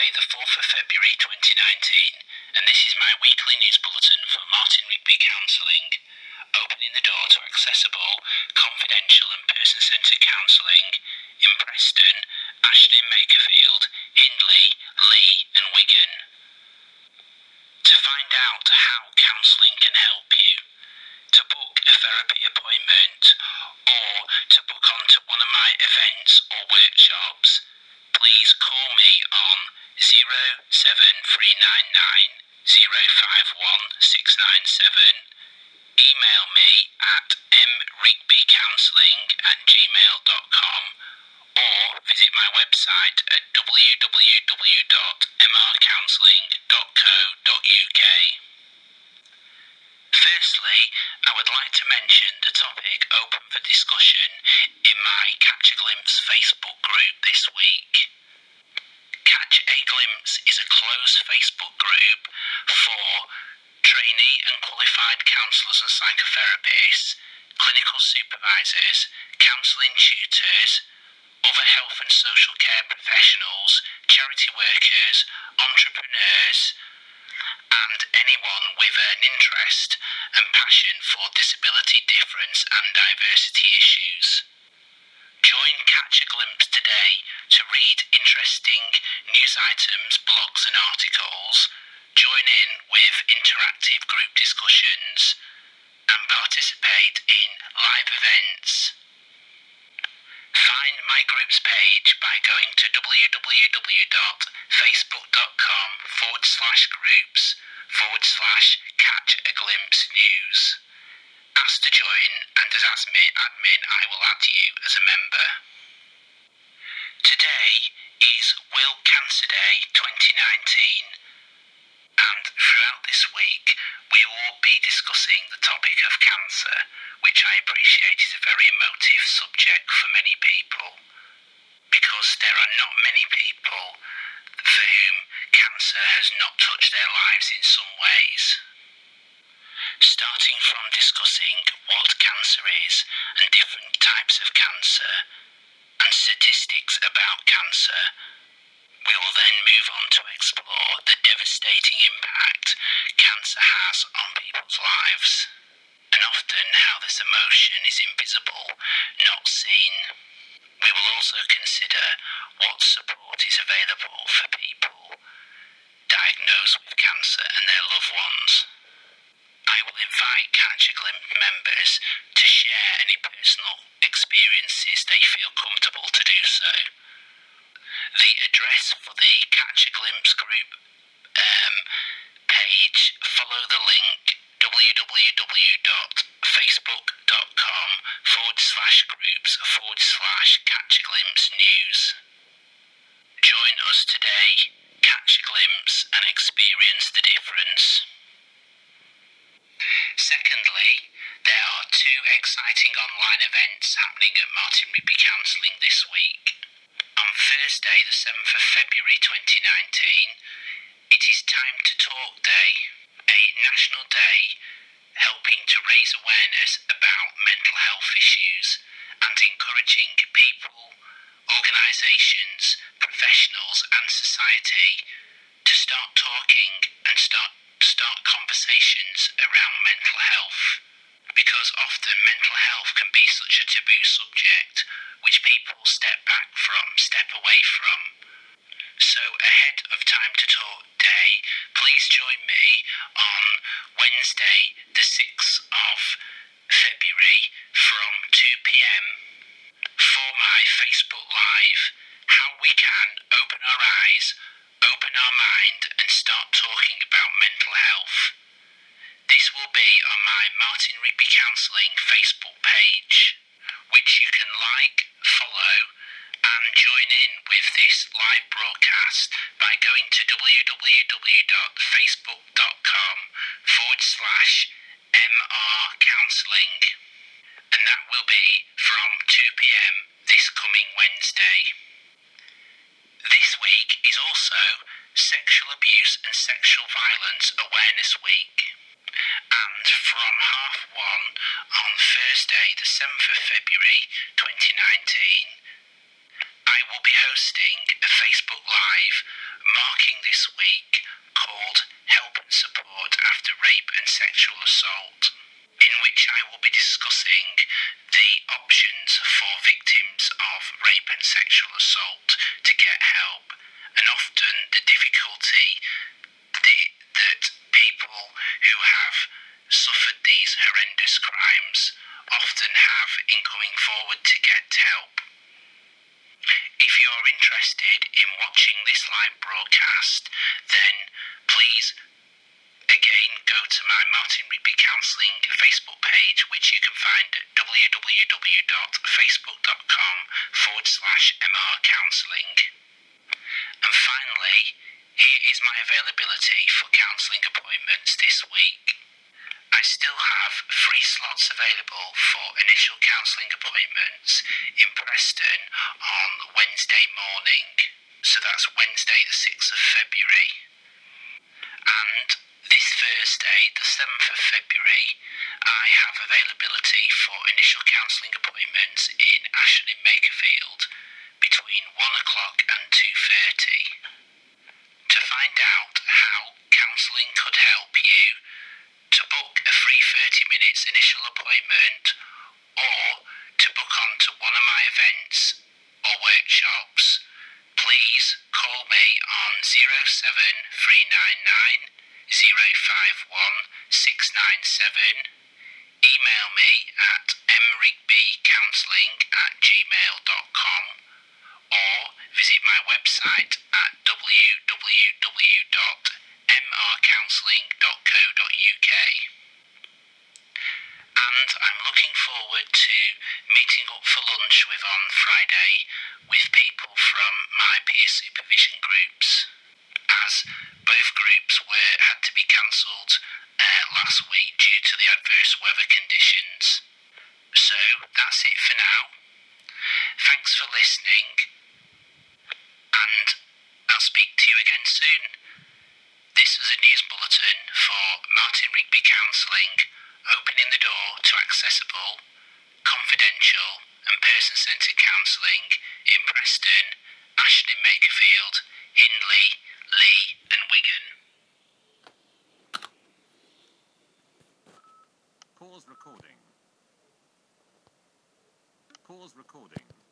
Wednesday, the 4th of February 2019, and this is my weekly news bulletin for Martin Rigby Counselling, opening the door to accessible, confidential and person-centred counselling in Preston, Ashton, Makerfield, Hindley, Lee and Wigan. To find out how counselling can help you, to book a therapy appointment, or to book onto one of my events or workshops, please call me on 07399 051 697, email me at mrigbycounselling@gmail.com, or visit my website at www.mrcounselling.co.uk. Firstly, I would like to mention the topic open for discussion in my Catch a Glimpse Facebook group this week. Catch a Glimpse is a closed Facebook group for trainee and qualified counsellors and psychotherapists, clinical supervisors, counselling tutors, other health and social care professionals, charity workers, entrepreneurs, and anyone with an interest and passion for disability difference and diversity issues. Join Catch a Glimpse today to read interesting news items, blogs and articles, join in with interactive group discussions, and participate in live events. Find my group's page by going to www.facebook.com/groups/Catch a Glimpse News. Ask to join, and as admin I will add you as a member. Today is World Cancer Day 2019, and throughout this week we will be discussing the topic of cancer, which I appreciate is a very emotive subject for many people, because there are not many people for whom cancer has not touched their lives in some ways. Starting from discussing what cancer is and different types of cancer and statistics about cancer, we will then move on to explore the devastating impact cancer has on people's lives, and often how this emotion is invisible, not seen. We will also consider what support is available for people diagnosed with cancer and their loved ones. I will invite Catch a Glimpse members to share any personal experiences they feel comfortable to do so. The address for the Catch a Glimpse group page, follow the link www.facebook.com/groups/Catch a Glimpse News. Join us today, catch a glimpse and experience the difference. Secondly, there are two exciting online events happening at Martin Rigby Counselling this week. On Thursday, the 7th of February 2019, it is Time to Talk Day, a national day helping to raise awareness about mental health issues and encouraging people, organisations, professionals and society to start talking and start conversations around mental health, because often mental health can be such a taboo subject which people step away from. So ahead of Time to Talk Day, please join me on Wednesday the 6th of February from 2 p.m. for my Facebook Live, how we can open our eyes, open our mind and start talking about mental health. This will be on my Martin Rigby Counselling Facebook page, which you can like, follow and join in with this live broadcast by going to www.facebook.com/mrcounselling, and that will be from 2 p.m. this coming Wednesday. This week is also Sexual Abuse and Sexual Violence Awareness Week, and from 1:30 on Thursday the 7th of February 2019, I will be hosting a Facebook Live this week called Help and Support After Rape and Sexual Assault, in which I will be discussing the options for victims of rape and sexual assault to get help, and often the difficulty that people who have suffered these horrendous crimes often have in coming forward to get help. If you're interested in watching this live broadcast, then please again go to my Martin Rigby Counselling Facebook page, which you can find at www.facebook.com/MR Counselling. And finally, here is my availability for counselling appointments this week. I still have 3 slots available for initial counselling appointments in Preston on Wednesday morning. So that's Wednesday the 6th of February. And this Thursday, the 7th of February, I have availability for initial counselling appointments in Ashley-in-Makerfield between 1 o'clock and 2:30. To find out how counselling could help you, to book a free 30 minutes initial appointment, or to book on to one of my events or workshops, please call me on 07399 051 697, email me at mrigbycounselling@gmail.com, or visit my website at www.mrcounselling.co.uk. And I'm looking forward to meeting up for lunch with on Friday with people from my peer supervision groups, as both groups had to be cancelled last week due to the adverse weather conditions. So that's it for now. Thanks for listening, and I'll speak to you again soon. This is a news bulletin for Martin Rigby Counselling, opening the door to accessible, confidential and person-centred counselling in Preston, Ashley-in-Makerfield, Hindley, Lee and Wigan. Pause recording. Pause recording.